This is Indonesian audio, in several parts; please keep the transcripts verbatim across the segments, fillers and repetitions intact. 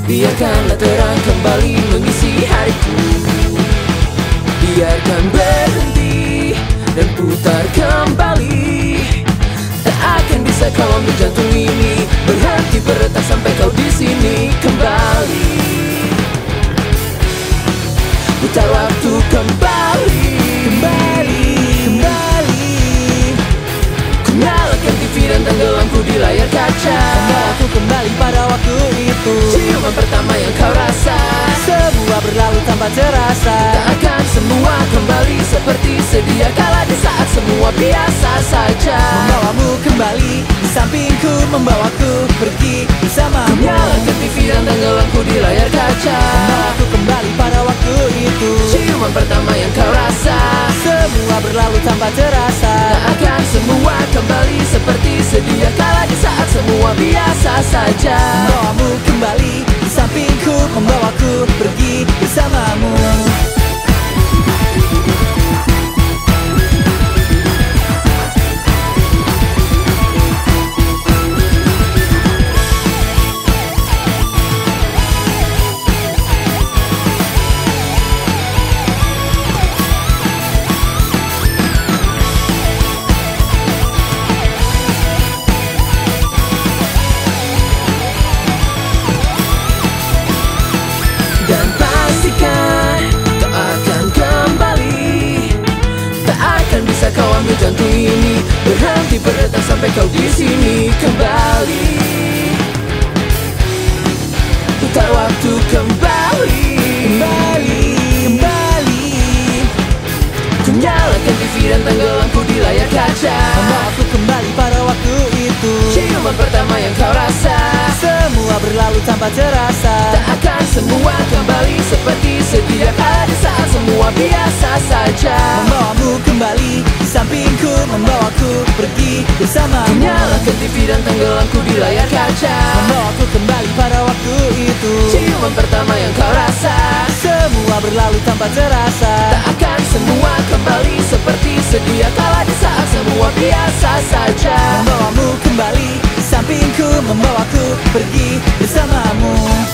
Biarkanlah terang kembali mengisi hariku. Biarkan berhenti dan putar kembali. Tak akan bisa kau ambil jantung ini berhenti berdetak sampai kau di sini kembali. Putar waktu kembali, kembali, kembali. Ku nyalakan T V dan tenggelamku di layar kaca. Membawaku kembali pada waktu itu. Ciuman pertama yang kau rasa, semua berlalu tanpa terasa. tak akan semua kembali seperti sedia kala di saat semua biasa saja. Membawamu kembali di sampingku, membawaku pergi bersamamu. Ku nyalakan T V dan tenggelamku di layar kaca. Membawaku kembali pada waktu itu. Ciuman pertama yang kau rasa, semua berlalu tanpa terasa. tak akan semua kembali seperti sedia kala di saat semua biasa saja. Membawamu kembali di sampingku, membawaku pergi bersamamu. Dan pastikan kau akan kembali. Tak akan bisa kau ambil jantung ini berhenti berdetak sampai kau di sini kembali. Putar waktu kembali, Kembali, kembali. ku nyalakan T V dan tenggelamku di layar kaca. Membawaku kembali pada waktu itu. Ciuman pertama yang kau rasa, Semua berlalu tanpa terasa. tak akan semua kembali seperti sedia kala di saat semua biasa saja. Membawamu kembali di sampingku, membawaku pergi bersamamu. Nyalakan T V dan tenggelamku di layar kaca. Membawaku kembali pada waktu itu. Ciuman pertama yang kau rasa, Semua berlalu tanpa terasa. tak akan semua kembali seperti sedia kala di saat semua biasa saja. Membawamu kembali di sampingku, membawaku pergi bersamamu.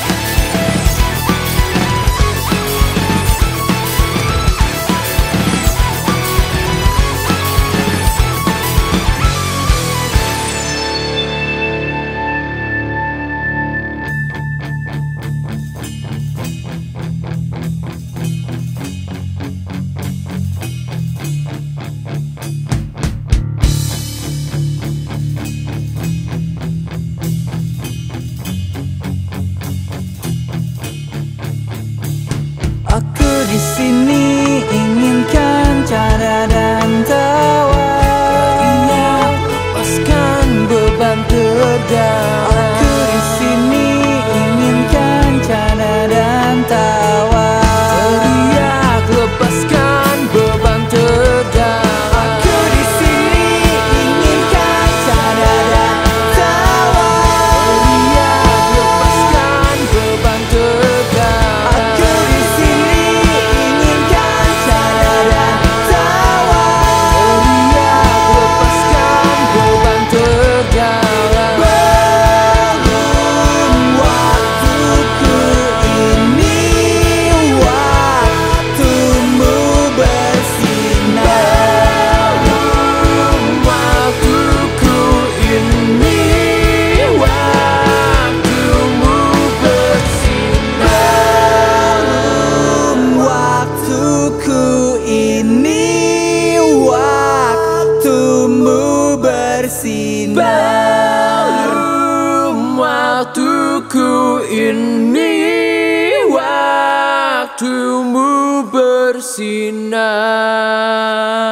Aku di sini inginkan cara dan tawa. Ia lepaskan beban terdalam. Aku di sini inginkan cara dan tawa. Teriak lepaskan beban terdalam. Aku di sini inginkan cara dan tawa. Teriak lepaskan beban terdalam. Aku di sini inginkan cara dan tawa. Teriak lepaskan beban terdalam. Belum waktuku ini, waktumu bersinar. Belum waktuku ini, waktumu bersinar. Belum waktuku ini, waktumu bersinar. Belum waktuku ini, waktumu bersinar.